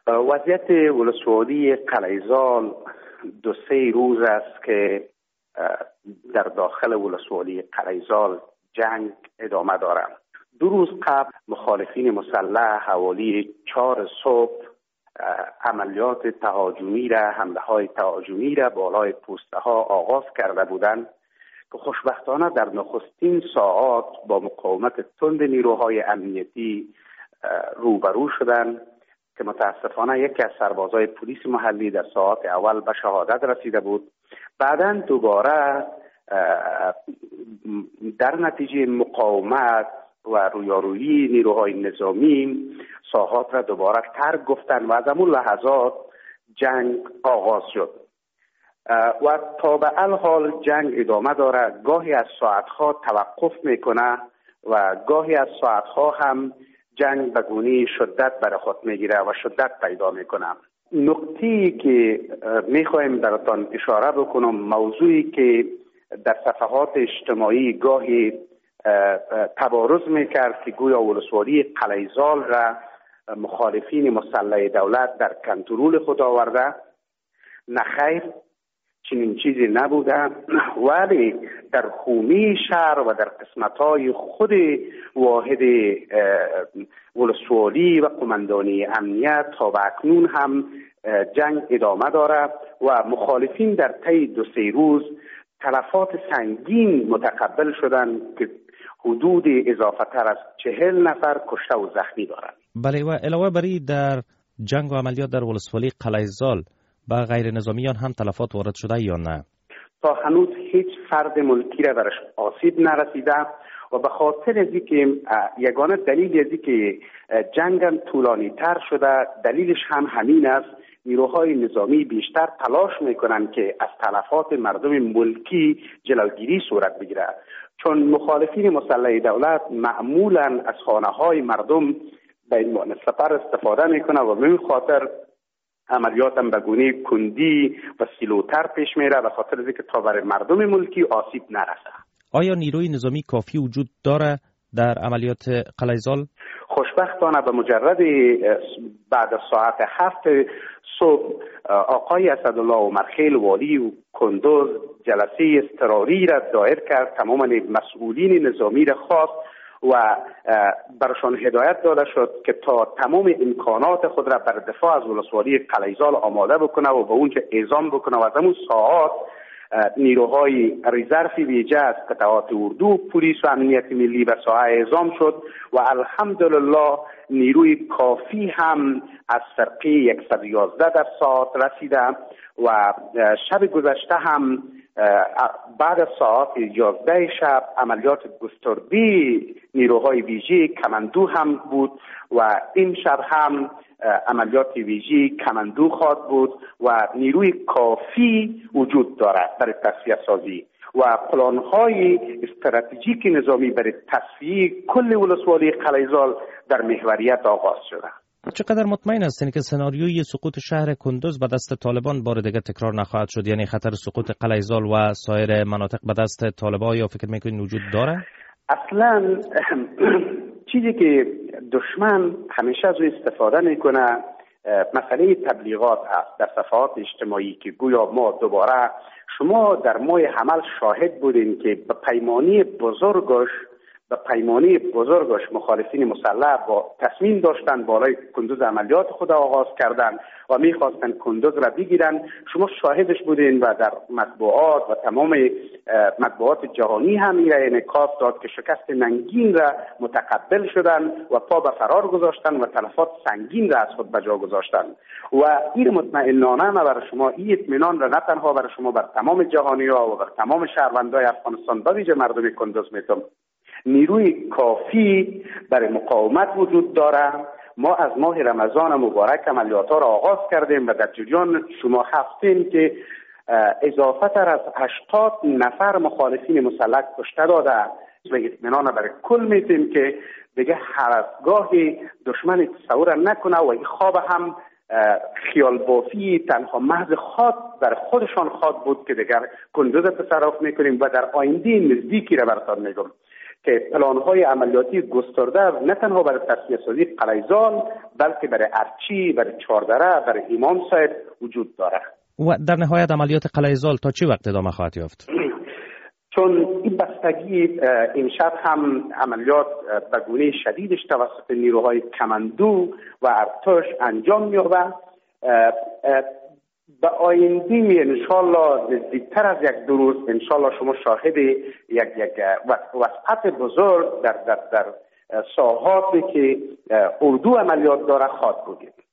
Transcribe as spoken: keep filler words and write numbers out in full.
وضعیت ولسوالی قلیزال دو سه روز است که در داخل ولسوالی قلیزال جنگ ادامه دارد. دو روز قبل مخالفین مسلح حوالی چهار صبح عملیات تهاجمی را حمله های تهاجمی را بالای پوسته ها آغاز کرده بودند که خوشبختانه در نخستین ساعات با مقاومت تند نیروهای امنیتی روبرو شدند که متاسفانه یکی از سربازای پلیس محلی در ساعات اول به شهادت رسیده بود. بعداً دوباره در نتیجه مقاومت و رویارویی نیروهای نظامی ساحات را دوباره ترک گفتن و از همون لحظات جنگ آغاز شد و تا به الحال جنگ ادامه داره. گاهی از ساعتها توقف میکنه و گاهی از ساعتها هم جنگ به گونه شدت بر خود میگیره و شدت پیدا میکنه. نکته‌ای که میخوایم براتون اشاره بکنم، موضوعی که در صفحات اجتماعی گاهی تبارز میکرد که گویا ولسوالی قلیزال را مخالفین مسلح دولت در کنترل خود آورده. نخیر، چنین چیزی نبوده، ولی در حومه شهر و در قسمت‌های خود واحد ولسوالی و قماندانی امنیت تا به اکنون هم جنگ ادامه دارد و مخالفین در طی دو سه روز تلفات سنگین متقبل شدند که حدود اضافه تر از چهل نفر کشته و زخمی دارند. بله، و علاوه بر این در جنگ و عملیات در ولسوالی قلیزال با غیر نظامیان هم تلفات وارد شده یا نه؟ تا هنوز هیچ فرد ملکی را برش آسیب نرسیده و به خاطر از اینکه یگانه دلیل از اینکه جنگ طولانی تر شده دلیلش هم همین است. نیروهای نظامی بیشتر تلاش میکنن که از تلفات مردم ملکی جلوگیری صورت بگیره، چون مخالفین مسلح دولت معمولا از خانه های مردم به این معنی سپر استفاده میکنه و به این خاطر عملیات هم به گونه کندی و سیلوتر پیش میره به خاطر اینکه تا بر مردم ملکی آسیب نرسه. آیا نیروی نظامی کافی وجود داره در عملیات قلیزال؟ خوشبختانه به مجرد بعد از ساعت هفت صبح آقای اسدالله عمرخیل والی کندوز جلسه اضطراری را دایر کرد. تمام مسئولین نظامی را خواست و برشان هدایت داده شد که تا تمام امکانات خود را بر دفاع از ولسوالی قلیزال آماده بکنه و به اونجا اعزام بکنه و از همون ساعات نیروهای رزرو ویژه از قطعات اردو، پلیس و امنیت ملی به ساحه اعزام شد و الحمدلله نیروی کافی هم از فرقه صد و یازده در ساعت رسیده و شب گذشته هم بعد از ساعت یازده شب عملیات گستردی نیروهای ویژه کماندو هم بود و این شب هم عملیات ویژه کماندو خواهد بود و نیروی کافی وجود دارد برای تصفیه سازی و پلان‌های استراتژیک نظامی برای تصفیه کل ولسوالی قلیزال در محوریت آغاز شده. چقدر مطمئن هستین که سناریوی سقوط شهر کندوز به دست طالبان بار دیگر تکرار نخواهد شد؟ یعنی خطر سقوط قلیزال و سایر مناطق به دست طالبان یا فکر میکنین وجود داره؟ اصلا چیزی که دشمن همیشه از استفاده میکنه مسئله تبلیغات است در صفحات اجتماعی که گویا ما دوباره شما در ماه حمل شاهد بودین که به پیمانی بزرگش به پیمانی بزرگش مخالفین مسلح با تصمیم داشتن بالای کندوز عملیات خود آغاز کردن و میخواستن کندوز را بگیرن. شما شاهدش بودین و در مطبوعات و تمام مطبوعات جهانی هم این را انعکاس داد که شکست ننگین را متقبل شدن و پا به فرار گذاشتن و تلفات سنگین را از خود به جا گذاشتن و این مطمئنانه ما برای شما این اطمینان را نه تنها برای شما بر تمام جهانی ها و بر تمام شهروندان افغانستان به ویژه مردم کندوز میتونم نیروی کافی برای مقاومت وجود داره. ما از ماه رمضان مبارک عملیات ها را آغاز کردیم و در جریان شما هستیم که اضافه تر از هشتاد نفر مخالفین مسلح کشته داده و اطمینان برای کل میتیم که دیگه هر از گاهی دشمن تصور نکنه و این خواب هم خیال بافی تنها محض خواد در خودشان خواد بود که دیگر کندوز تصرف میکنیم و در آینده نزدیکی را براتون میگم که پلان‌های عملیاتی گسترده نه تنها برای تصفیه سازی قلیزال بلکه برای ارچی، برای چهاردره، برای امام صاحب وجود داره. و در نهایت عملیات قلیزال تا چه وقت ادامه خواهد یافت؟ چون این بستگی امشب هم عملیات به گونه شدیدش توسط نیروهای کماندو و ارتش انجام می‌یابد. به آینده انشالله نزدیکتر از یک دو روز انشالله شما شاهد یک یک وسعت بزرگ در در در ساحاتی که اردو عملیات داره خواهد بودید.